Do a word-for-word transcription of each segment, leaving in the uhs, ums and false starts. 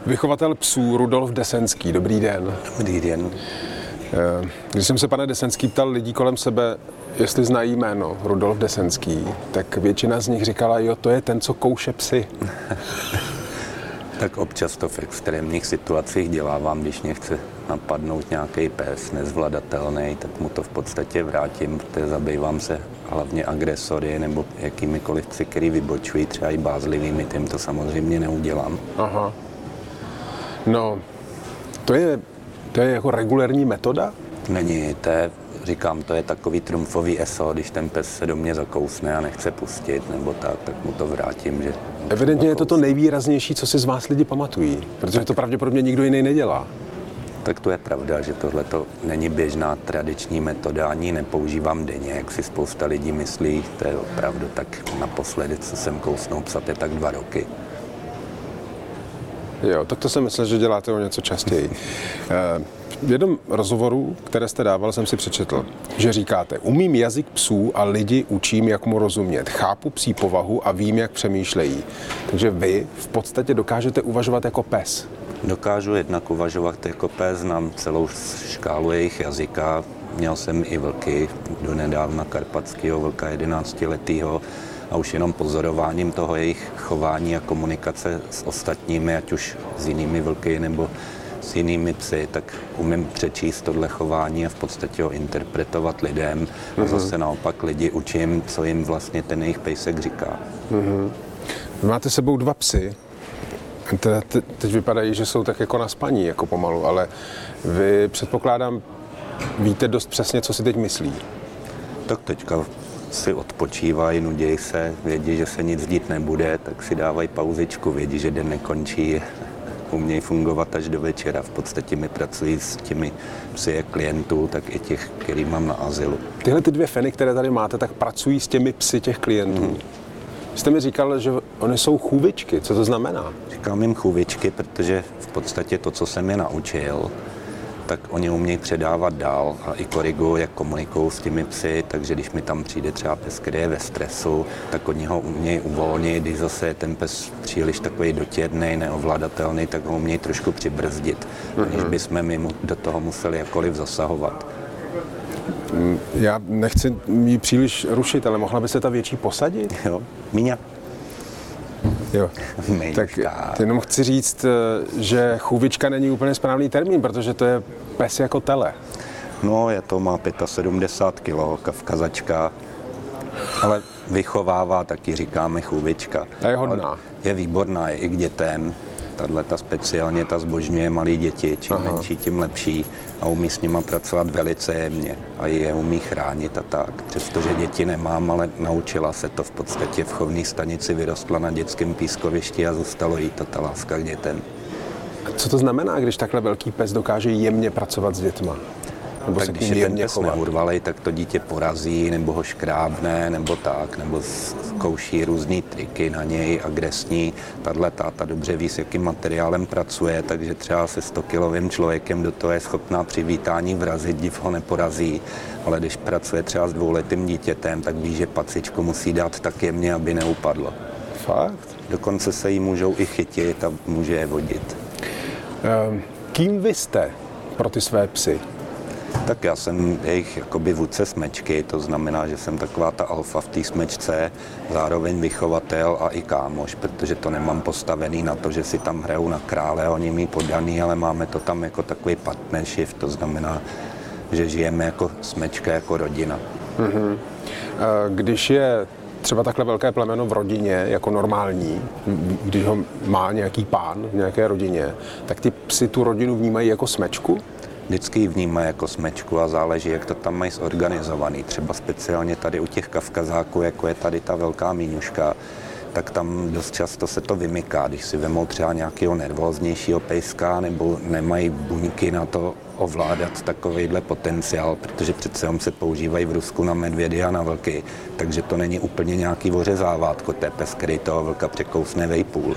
Vychovatel psů Rudolf Desenský. Dobrý den. Dobrý den. Když jsem se, pane Desenský, ptal lidí kolem sebe, jestli znají jméno Rudolf Desenský, tak většina z nich říkala, jo, to je ten, co kouše psy. Tak občas to v extrémních situacích dělávám, když mě chce napadnout nějaký pes nezvladatelný, tak mu to v podstatě vrátím, protože zabývám se hlavně agresory nebo jakýmikoliv psy, který vybočují, třeba i bázlivými, tím to samozřejmě neudělám. Aha. No, to je, to je jako regulérní metoda? Není, to je, říkám, to je takový trumfový eso, když ten pes se do mě zakousne a nechce pustit, nebo tak, tak mu to vrátím, že... Evidentně je to to nejvýraznější, co si z vás lidi pamatují, protože tak to pravděpodobně nikdo jiný nedělá. Tak to je pravda, že tohle to není běžná tradiční metoda, ani nepoužívám denně, jak si spousta lidí myslí, to je opravdu tak naposledy, co jsem kousnul psa, je tak dva roky. Jo, tak to jsem myslel, že děláte o něco častěji. V jednom rozhovoru, které jste dával, jsem si přečetl, že říkáte, umím jazyk psů a lidi učím, jak mu rozumět. Chápu psí povahu a vím, jak přemýšlejí. Takže vy v podstatě dokážete uvažovat jako pes. Dokážu jednak uvažovat jako pes, znám celou škálu jejich jazyka. Měl jsem i vlky, donedávna karpatského vlka jedenáctiletého. A už jenom pozorováním toho jejich chování a komunikace s ostatními, ať už s jinými vlky nebo s jinými psy, tak umím přečíst tohle chování a v podstatě ho interpretovat lidem. Mm-hmm. A zase naopak lidi učím, co jim vlastně ten jejich pejsek říká. Mm-hmm. Vy máte sebou dva psy. Te, te, teď vypadají, že jsou tak jako na spaní, jako pomalu, ale vy, předpokládám, víte dost přesně, co si teď myslí. Tak teďka si odpočívají, nudějí se, vědí, že se nic dít nebude, tak si dávají pauzičku, vědí, že den nekončí, umějí fungovat až do večera. V podstatě mi pracují s těmi psy jak klientů, tak i těch, který mám na azylu. Tyhle ty dvě feny, které tady máte, tak pracují s těmi psy těch klientů. Hmm. Jste mi říkal, že oni jsou chůvičky. Co to znamená? Říkám jim chůvičky, protože v podstatě to, co jsem je naučil, tak oni umějí předávat dál a i korigují, jak komunikují s těmi psy, takže když mi tam přijde třeba pes, který je ve stresu, tak oni ho umějí uvolnit, když zase je ten pes příliš takový dotěrný, neovladatelný, tak ho umějí trošku přibrzdit, mm-hmm. než bychom my do toho museli jakkoliv zasahovat. Já nechci ji příliš rušit, ale mohla by se ta větší posadit? Jo, Míňa. Jo, Mejčka. Tak jenom chci říct, že chůvička není úplně správný termín, protože to je pes jako tele. No, je to, má sedmdesát pět kilo, kavkazačka, ale vychovává, taky říkáme chůvička. A je hodná. Ale je výborná, je i k dětem. Tahle ta speciálně, ta zbožňuje malé děti, čím Aha. menší, tím lepší a umí s nima pracovat velice jemně a je umí chránit a tak. Přestože děti nemám, ale naučila se to v podstatě v chovné stanici, vyrostla na dětském pískovišti a zůstalo jí to ta láska k dětem. A co to znamená, když takhle velký pes dokáže jemně pracovat s dětma? Nebo tak když je ten pes neurvalej, tak to dítě porazí, nebo ho škrábne, nebo tak, nebo zkouší různý triky na něj, agresní. Tahle táta dobře ví, s jakým materiálem pracuje, takže třeba se stokilovým člověkem do toho je schopná při vítání vrazit, div ho neporazí, ale když pracuje třeba s dvouletým dítětem, tak ví, že pacičku musí dát tak jemně, aby neupadlo. Fakt? Dokonce se jí můžou i chytit a může je vodit. Um, kým vy jste pro ty své psy? Tak já jsem jejich jakoby vůdce smečky, to znamená, že jsem taková ta alfa v té smečce, zároveň vychovatel a i kámoš, protože to nemám postavený na to, že si tam hrajou na krále a oni mi podaný, ale máme to tam jako takový partnership, to znamená, že žijeme jako smečka, jako rodina. Mm-hmm. Když je třeba takhle velké plemeno v rodině, jako normální, když ho má nějaký pán v nějaké rodině, tak ty psy tu rodinu vnímají jako smečku? Vždycky ji vnímají jako smečku a záleží, jak to tam mají zorganizovaný. Třeba speciálně tady u těch kavkazáků, jako je tady ta velká míňuška, tak tam dost často se to vymyká, když si vemou třeba nějakého nervóznějšího pejska nebo nemají buňky na to ovládat takovejhle potenciál, protože přece se používají v Rusku na medvědy a na vlky, takže to není úplně nějaký ořezávátko, to je pes, který toho vlka překousne vejpůl.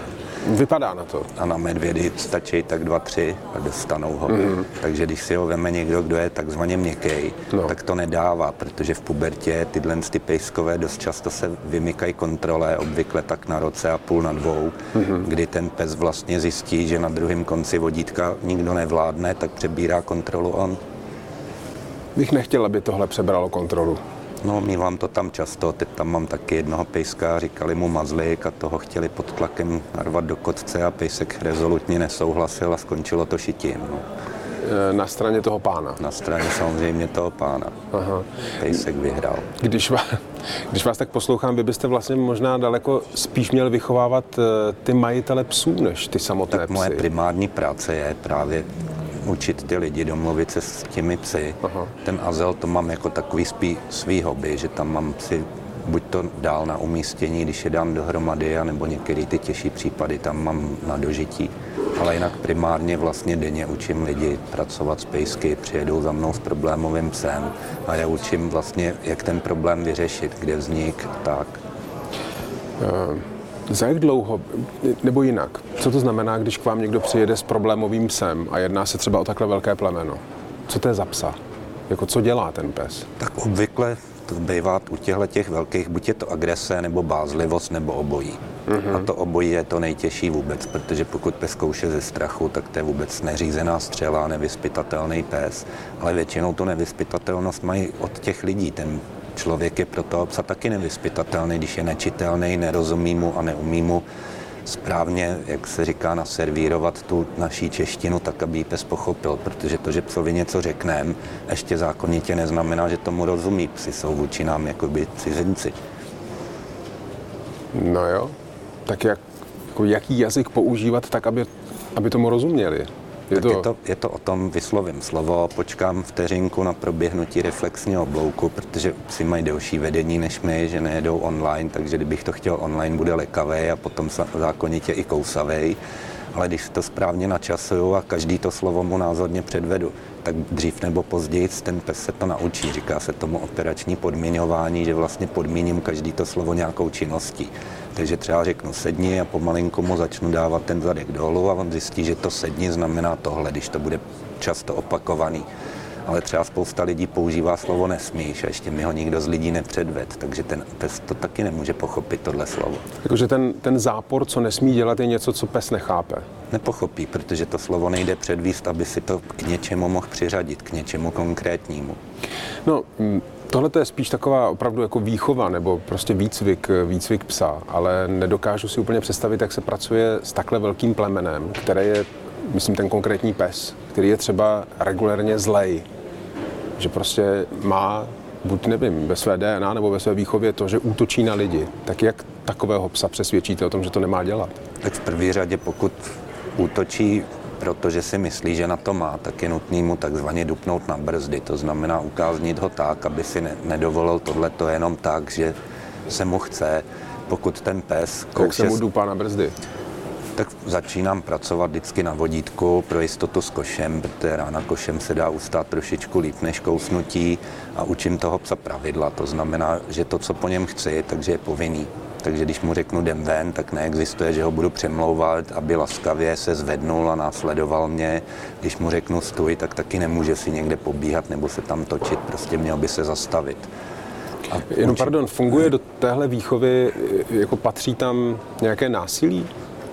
Vypadá na to. A na medvědy stačí tak dva, tři a dostanou ho. Mm. Takže když si ho veme někdo, kdo je takzvaně měkkej, no. tak to nedává, protože v pubertě tyhle ty pejskové dost často se vymykají kontrole, obvykle tak na roce a půl, na dvou, mm. kdy ten pes vlastně zjistí, že na druhém konci vodítka nikdo nevládne, tak přebírá kontrolu on. Bych nechtěl, aby tohle přebralo kontrolu. No, mívám to tam často, teď tam mám taky jednoho pejska, říkali mu mazlík a toho chtěli pod tlakem narvat do kotce a pejsek rezolutně nesouhlasil a skončilo to šitím. No. Na straně toho pána? Na straně samozřejmě toho pána. Aha. Pejsek vyhrál. Když vás, když vás tak poslouchám, vy byste vlastně možná daleko spíš měl vychovávat ty majitele psů, než ty samotné tak psy. Moje primární práce je právě učit ty lidi domluvit se s těmi psy. Aha. Ten azyl to mám jako takový spí, svý hobby, že tam mám psy buď to dál na umístění, když je dám dohromady, anebo některé ty těžší případy tam mám na dožití. Ale jinak primárně vlastně denně učím lidi pracovat s pejsky, přijedou za mnou s problémovým psem a já učím vlastně, jak ten problém vyřešit, kde vznik, tak. Uh. Za jak dlouho, nebo jinak, co to znamená, když k vám někdo přijede s problémovým psem a jedná se třeba o takhle velké plemeno? Co to je za psa? Jako co dělá ten pes? Tak obvykle to bývá u těchto těch velkých, buď je to agrese, nebo bázlivost, nebo obojí. Mm-hmm. A to obojí je to nejtěžší vůbec, protože pokud pes kouše ze strachu, tak to je vůbec neřízená střela, nevyzpytatelný pes. Ale většinou tu nevyzpytatelnost mají od těch lidí. Ten člověk je pro toho psa taky nevyzpytatelný, když je nečitelný, nerozumí mu a neumí mu správně, jak se říká, naservírovat tu naší češtinu tak, aby ji pes pochopil, protože to, že psovi něco řekneme, ještě zákonitě neznamená, že tomu rozumí. Psi jsou vůči nám jakoby cizinci. No jo, tak jak, jako jaký jazyk používat tak, aby, aby tomu rozuměli? Je to... Je, to, je to o tom, vyslovím slovo, počkám vteřinku na proběhnutí reflexního oblouku, protože psi mají delší vedení než my, že nejedou online, takže kdybych to chtěl online, bude lekavej a potom zákonitě i kousavej. Ale když to správně načasuju a každý to slovo mu názorně předvedu, tak dřív nebo později ten pes se to naučí. Říká se tomu operační podmíňování, že vlastně podmíním každý to slovo nějakou činností. Takže třeba řeknu sedni a pomalinku mu začnu dávat ten zadek dolů a on zjistí, že to sedni znamená tohle, když to bude často opakovaný. Ale třeba spousta lidí používá slovo nesmíš a ještě mi ho nikdo z lidí nepředved, takže ten pes to taky nemůže pochopit, tohle slovo. Jakože ten, ten zápor, co nesmí dělat, je něco, co pes nechápe. Nepochopí, protože to slovo nejde předvíst, aby si to k něčemu mohl přiřadit, k něčemu konkrétnímu. No, tohle je spíš taková opravdu jako výchova nebo prostě výcvik, výcvik psa, ale nedokážu si úplně představit, jak se pracuje s takhle velkým plemenem, které je, myslím, ten konkrétní pes, který je třeba regulérně zlej. Že prostě má, buď nevím, ve své D N A nebo ve své výchově to, že útočí na lidi. Tak jak takového psa přesvědčíte o tom, že to nemá dělat? Tak v první řadě, pokud útočí, protože si myslí, že na to má, tak je nutný mu takzvaně dupnout na brzdy. To znamená ukáznit ho tak, aby si ne- nedovolil tohleto jenom tak, že se mu chce. Pokud ten pes kouše... Jak se mu dupá na brzdy? Tak začínám pracovat vždycky na vodítku pro jistotu s košem, protože rána košem se dá ustát trošičku líp než kousnutí a učím toho psa pravidla. To znamená, že to, co po něm chci, takže je povinný. Takže když mu řeknu jdem ven, tak neexistuje, že ho budu přemlouvat, aby laskavě se zvednul a následoval mě. Když mu řeknu stůj, tak taky nemůže si někde pobíhat nebo se tam točit, prostě měl by se zastavit. A Jenom učím... pardon, funguje do téhle výchovy, jako patří tam nějaké násilí?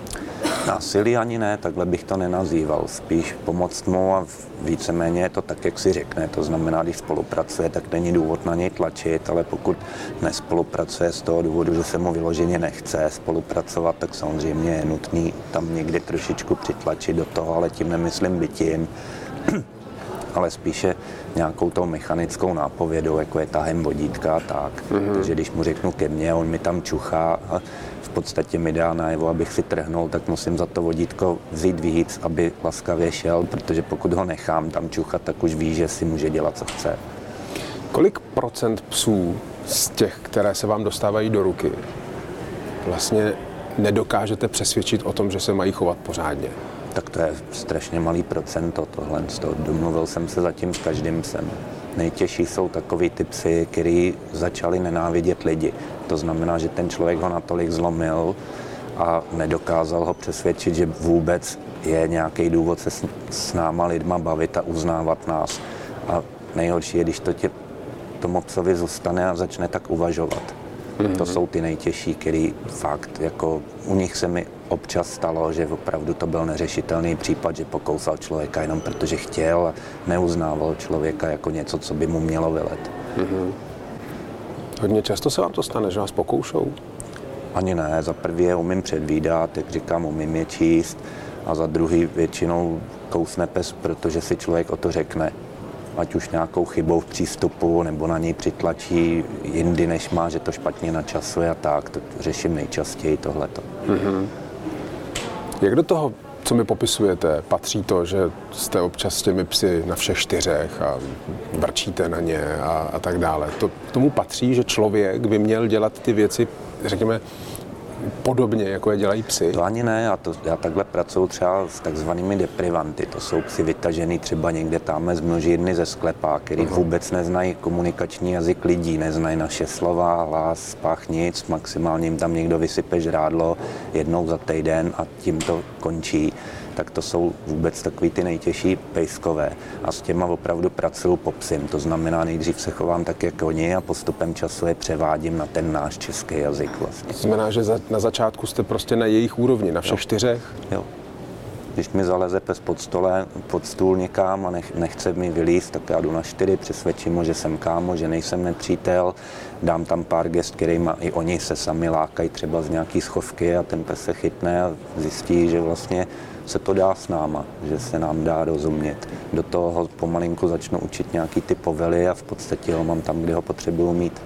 Násilí ani ne, takhle bych to nenazýval. Spíš pomoct mu a víceméně je to tak, jak si řekne. To znamená, když spolupracuje, tak není důvod na něj tlačit, ale pokud nespolupracuje z toho důvodu, že se mu vyloženě nechce spolupracovat, tak samozřejmě je nutný tam někde trošičku přitlačit do toho, ale tím nemyslím bytím, ale spíše nějakou tou mechanickou nápovědou, jako je tahem vodítka a tak. Mm-hmm. Takže když mu řeknu ke mně, on mi tam čuchá a v podstatě mi dá najevo, abych si trhnul, tak musím za to vodítko vzít víc, aby laskavě šel, protože pokud ho nechám tam čuchat, tak už ví, že si může dělat, co chce. Kolik procent psů z těch, které se vám dostávají do ruky, vlastně nedokážete přesvědčit o tom, že se mají chovat pořádně? Tak to je strašně malý procento tohle. Domluvil jsem se zatím s každým psem. Nejtěžší jsou takový ty psy, který začali nenávidět lidi. To znamená, že ten člověk ho natolik zlomil a nedokázal ho přesvědčit, že vůbec je nějaký důvod se s, s náma lidma bavit a uznávat nás. A nejhorší je, když to tě tomu psovi zůstane a začne tak uvažovat. Mm-hmm. To jsou ty nejtěžší, který fakt, jako u nich se mi občas stalo, že opravdu to byl neřešitelný případ, že pokousal člověka jenom protože chtěl a neuznával člověka jako něco, co by mu mělo vylet. Mm-hmm. Hodně často se vám to stane, že vás pokoušou? Ani ne, za prvý je umím předvídat, jak říkám, umím je číst a za druhý většinou kousne pes, protože si člověk o to řekne. Ať už nějakou chybou v přístupu, nebo na něj přitlačí jindy, než má, že to špatně načasuje a tak. To řeším nejčastěji tohleto. Mm-hmm. Jak do toho, co mi popisujete, patří to, že jste občas s těmi psy na všech čtyřech a vrčíte na ně a, a tak dále? To, tomu patří, že člověk by měl dělat ty věci, řekněme, podobně, jako je dělají psy? To ani ne, já, to, já takhle pracuji třeba s takzvanými deprivanty. To jsou psy vytažený třeba někde tamhle z množírny ze sklepa, který uh-huh. vůbec neznají komunikační jazyk lidí, neznají naše slova, hlas, pach, nic, maximálně jim tam někdo vysype žrádlo jednou za týden a tím to končí. Tak to jsou vůbec takový ty nejtěžší pejskové. A s těma opravdu pracuju po psim. To znamená, nejdřív se chovám tak jako oni a postupem času je převádím na ten náš český jazyk vlastně. To znamená, že za, na začátku jste prostě na jejich úrovni, na všech jo. čtyřech? Jo. Když mi zaleze pes pod stole, pod stůl někam a nech, nechce mi vylízt, tak já jdu na čtyři, přesvědčím ho, že jsem kámo, že nejsem nepřítel, dám tam pár gest, kterýma i oni se sami lákají třeba z nějaký schovky a ten pes se chytne a zjistí, že vlastně se to dá s náma, že se nám dá rozumět. Do toho ho pomalinku začnu učit nějaký ty povely a v podstatě ho mám tam, kde ho potřebuju mít.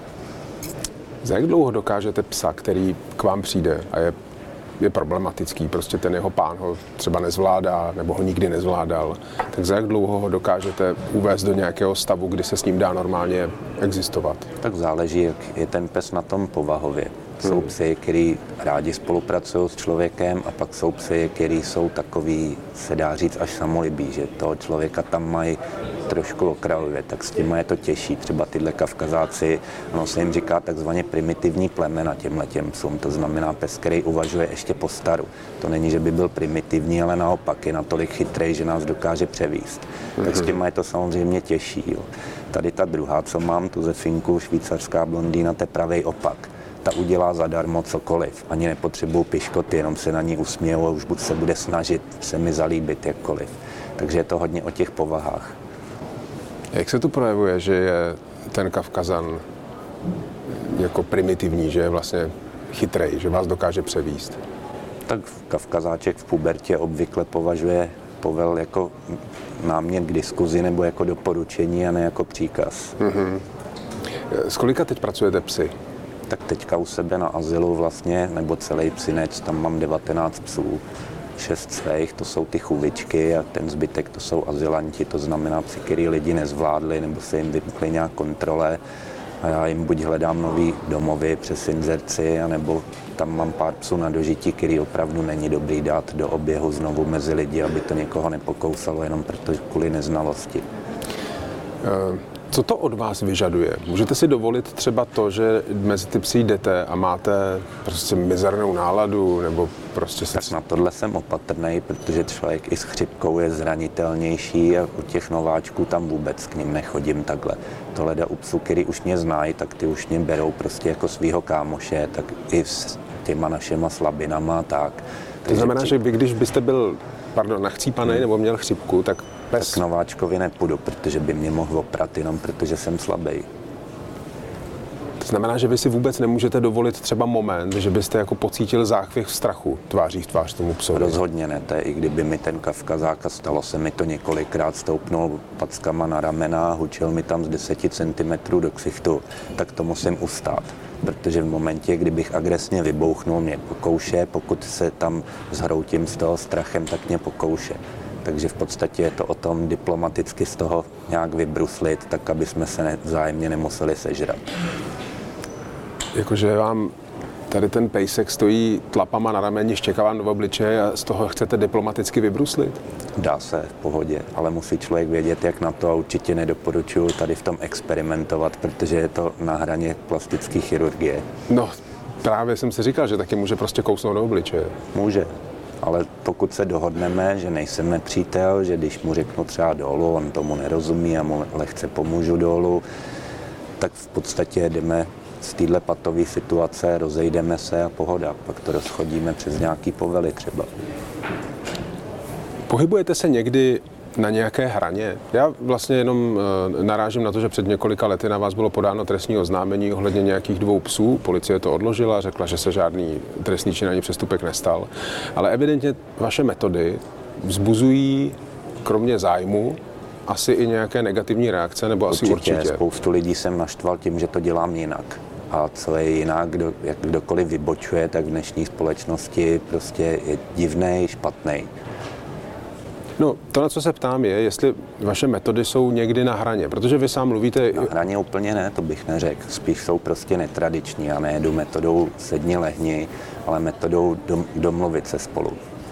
Za jak dlouho dokážete psa, který k vám přijde a je, je problematický, prostě ten jeho pán ho třeba nezvládá nebo ho nikdy nezvládal, tak za jak dlouho ho dokážete uvést do nějakého stavu, kdy se s ním dá normálně existovat? Tak záleží, jak je ten pes na tom povahově. Jsou psy, který rádi spolupracují s člověkem a pak jsou psy, který jsou takový, se dá říct, až samolibí, že toho člověka tam mají trošku okrajově, tak s tím je to těžší. Třeba tyhle Kavkazáci, ono se jim říká takzvaně primitivní plemena těmhletěm psům, to znamená pes, který uvažuje ještě po staru. To není, že by byl primitivní, ale naopak je natolik chytrej, že nás dokáže převíst. Mm-hmm. Tak s tím je to samozřejmě těžší. Jo. Tady ta druhá, co mám, tu Zefinku, švýcarská blondýna, to je pravej opak. Ta udělá zadarmo cokoliv. Ani nepotřebuju piškoty, jenom se na ní usměju a už se bude snažit se mi zalíbit jakkoliv. Takže je to hodně o těch povahách. Jak se tu projevuje, že je ten Kavkazan jako primitivní, že je vlastně chytrej, že vás dokáže převíst? Tak Kavkazáček v pubertě obvykle považuje povel jako námět k diskuzi nebo jako doporučení a ne jako příkaz. Mm-hmm. S kolika teď pracujete psy? Tak teďka u sebe na azylu vlastně, nebo celý psinec, tam mám devatenáct psů, šest svých, to jsou ty chůvičky a ten zbytek to jsou azylanti, to znamená psi, který lidi nezvládli nebo se jim vymkli nějak kontrole a já jim buď hledám nový domovy přes inzerci, anebo tam mám pár psů na dožití, který opravdu není dobrý dát do oběhu znovu mezi lidi, aby to někoho nepokousalo jenom protože kvůli neznalosti. Uh... Co to od vás vyžaduje? Můžete si dovolit třeba to, že mezi ty psy jdete a máte prostě mizernou náladu, nebo prostě se... Tak na tohle jsem opatrnej, protože člověk i s chřipkou je zranitelnější a u těch nováčků tam vůbec k ním nechodím takhle. Tohle jde u psů, který už mě znají, tak ty už mě berou prostě jako svýho kámoše, tak i s těma našima slabinama tak. To Takže znamená, při... že vy, když byste byl, pardon, nachcípaný hmm. nebo měl chřipku, tak pes... Tak nováčkovi nepůjdu, protože by mě mohl oprat jenom protože jsem slabý. To znamená, že vy si vůbec nemůžete dovolit třeba moment, že byste jako pocítil záchvěv strachu tváří v tvář tomu psovi? Rozhodně ne, to je, i kdyby mi ten Kavkazák, stalo se mi to několikrát, stoupnul packama na ramena, hučil mi tam z deseti centimetrů do ksichtu, tak to musím ustát. Protože v momentě, kdybych agresně vybouchnul, mě pokouše, pokud se tam zhroutím z toho strachem, tak mě pokouše. Takže v podstatě je to o tom diplomaticky z toho nějak vybruslit, tak aby jsme se vzájemně nemuseli sežrat. Jakože vám tady ten pejsek stojí tlapama na rameni, štěká vám do obličeje a z toho chcete diplomaticky vybruslit? Dá se, v pohodě, ale musí člověk vědět, jak na to a určitě nedoporučuji tady v tom experimentovat, protože je to na hraně plastické chirurgie. No, Právě jsem si říkal, že taky může prostě kousnout do obličeje. Může, ale pokud se dohodneme, že nejsem nepřítel, že když mu řeknu třeba dolů, on tomu nerozumí a mu lehce pomůžu dolů, tak v podstatě jdeme z téhle patové situace, rozejdeme se a pohoda. Pak to rozchodíme přes nějaký povely třeba. Pohybujete se někdy na nějaké hraně? Já vlastně jenom narážím na to, že před několika lety na vás bylo podáno trestní oznámení ohledně nějakých dvou psů. Policie to odložila, řekla, že se žádný trestný čin ani přestupek nestal. Ale evidentně vaše metody vzbuzují kromě zájmu asi i nějaké negativní reakce, nebo asi určitě. Určitě. Spoustu lidí jsem naštval tím, že to dělám jinak. A co je jinak, kdo, jak kdokoliv vybočuje, tak v dnešní společnosti prostě je divnej, špatnej. No, to, na co se ptám, je, jestli vaše metody jsou někdy na hraně, protože vy sám mluvíte... Na hraně úplně ne, to bych neřekl. Spíš jsou prostě netradiční. Já nejedu metodou sedni lehni, ale metodou dom, domluvit se spolu.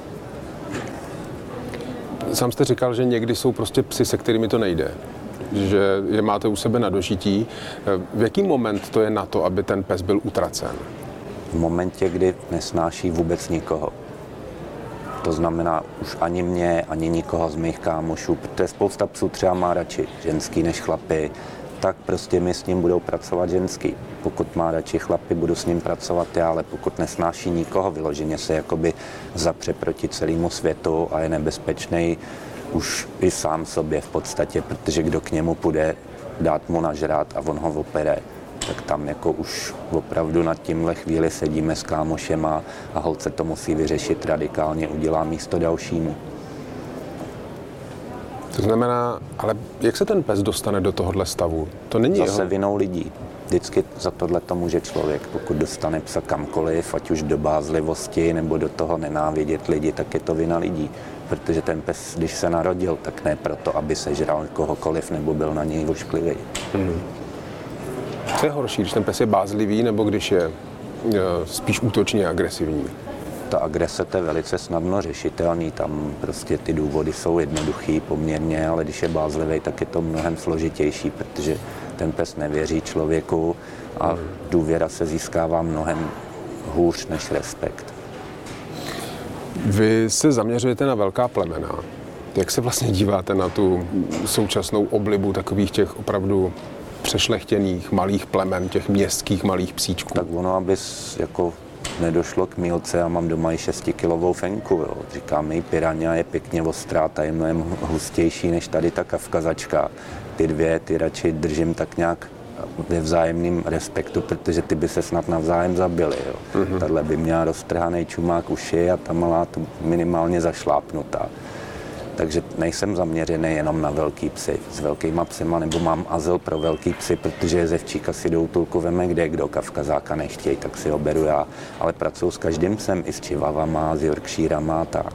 Sám jste říkal, že někdy jsou prostě psi, se kterými to nejde. Že je máte u sebe na dožití. V jaký moment to je na to, aby ten pes byl utracen? V momentě, kdy nesnáší vůbec nikoho. To znamená už ani mě, ani nikoho z mých kámošů, protože spousta psů třeba má radši ženský než chlapy, tak prostě mi s ním budou pracovat ženský. Pokud má radši chlapy, budu s ním pracovat já, ale pokud nesnáší nikoho, vyloženě se jakoby zapře proti celému světu a je nebezpečný už i sám sobě v podstatě, protože kdo k němu půjde dát mu nažrát a on ho opere, tak tam jako už opravdu nad tímhle chvíli sedíme s kámošema a holce to musí vyřešit radikálně, udělá místo dalšímu. To znamená, ale jak se ten pes dostane do tohohle stavu? To není Zase jeho... vinou lidí. Vždycky za tohle to může člověk, pokud dostane psa kamkoliv, ať už do bázlivosti nebo do toho nenávidět lidi, tak je to vina lidí. Protože ten pes, když se narodil, tak ne proto, aby sežral kohokoliv nebo byl na něj ošklivý. Hmm. Co je horší, když ten pes je bázlivý nebo když je spíš útočně agresivní? Ta agrese to je velice snadno řešitelný, tam prostě ty důvody jsou jednoduchý poměrně, ale když je bázlivý, tak je to mnohem složitější, protože ten pes nevěří člověku a hmm. důvěra se získává mnohem hůř než respekt. Vy se zaměřujete na velká plemena. Jak se vlastně díváte na tu současnou oblibu takových těch opravdu přešlechtěných malých plemen, těch městských malých psíčků? Tak ono, abys jako nedošlo k mýlce, já mám doma i šestikilovou fenku, jo. Říkám, její pirania je pěkně ostrá, ta je mnohem hustější než tady ta kavkazačka. Ty dvě, ty radši držím tak nějak ve vzájemném respektu, protože ty by se snad navzájem zabili. Jo. Mm-hmm. Tahle by měla roztrhaný čumák uši a ta malá to minimálně zašlápnutá. Takže nejsem zaměřený jenom na velký psy. S velkýma psima, nebo mám azyl pro velký psy, protože jezevčíka si do útulku veme kde, kdo kavkazáka nechtějí, tak si ho beru já. Ale pracuji s každým psem, i s čivavama, s yorkshírama a tak.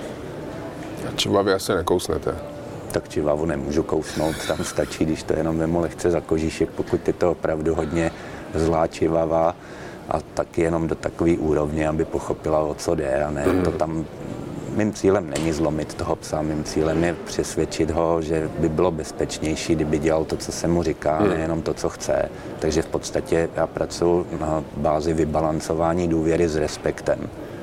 A čivavy asi nekousnete? Tak čivavu nemůžu kousnout, tam stačí, když to jenom vemu lehce za kožíšek, pokud je to opravdu hodně zlá čivava a taky jenom do takové úrovně, aby pochopila, o co jde a ne mm. to tam. Mým cílem není zlomit toho psa, mým cílem je přesvědčit ho, že by bylo bezpečnější, kdyby dělal to, co se mu říká, hmm. nejenom to, co chce. Takže v podstatě já pracuji na bázi vybalancování důvěry s respektem.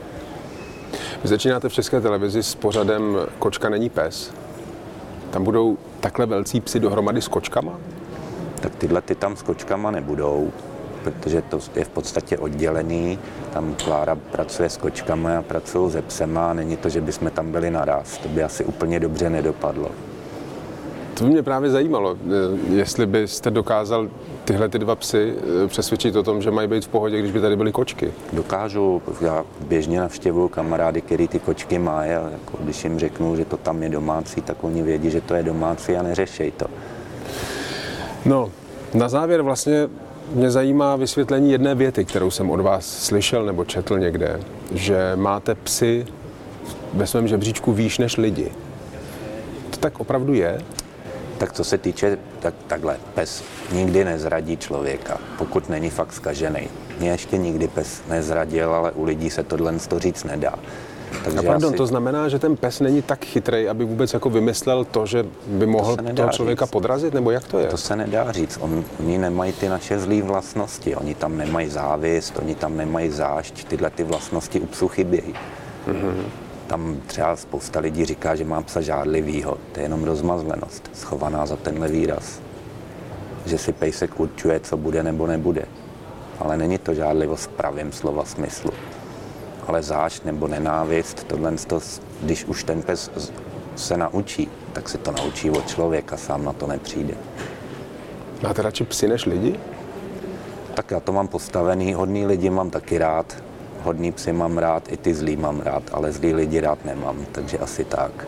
Vy začínáte v České televizi s pořadem Kočka není pes. Tam budou takhle velcí psi dohromady s kočkama? Tak tyhle ty tam s kočkama nebudou, protože to je v podstatě oddělený. Tam Klára pracuje s kočkami a pracují se psema. Není to, že bychom tam byli naraz. To by asi úplně dobře nedopadlo. To by mě právě zajímalo, jestli byste dokázal tyhle ty dva psy přesvědčit o tom, že mají být v pohodě, když by tady byly kočky. Dokážu. Já běžně navštěvuju kamarády, který ty kočky mají. A jako když jim řeknu, že to tam je domácí, tak oni vědí, že to je domácí a neřešej to. No, na závěr vlastně mě zajímá vysvětlení jedné věty, kterou jsem od vás slyšel nebo četl někde, že máte psy ve svém žebříčku výš než lidi. To tak opravdu je? Tak co se týče, tak takhle, pes nikdy nezradí člověka, pokud není fakt zkažený. Mě ještě nikdy pes nezradil, ale u lidí se tohle říct nedá. Takže a pardon, asi... to znamená, že ten pes není tak chytrej, aby vůbec jako vymyslel to, že by mohl to toho člověka říct. podrazit, nebo jak to je? To se nedá říct. On, oni nemají ty naše zlý vlastnosti. Oni tam nemají závist, oni tam nemají zášť. Tyhle ty vlastnosti u psů chybějí. Mm-hmm. Tam třeba spousta lidí říká, že má psa žádlivýho. To je jenom rozmazlenost, schovaná za tenhle výraz. Že si pejsek určuje, co bude nebo nebude. Ale není to žádlivost v pravém slova smyslu. Ale zášť nebo nenávist, tohle, když už ten pes se naučí, tak se to naučí od člověka, sám na to nepřijde. Máte radši psy než lidi? Tak já to mám postavený, hodný lidi mám taky rád, hodný psy mám rád, i ty zlý mám rád, ale zlý lidi rád nemám, takže asi tak.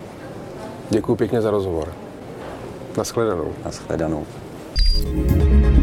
Děkuji pěkně za rozhovor. Nashledanou. Nashledanou.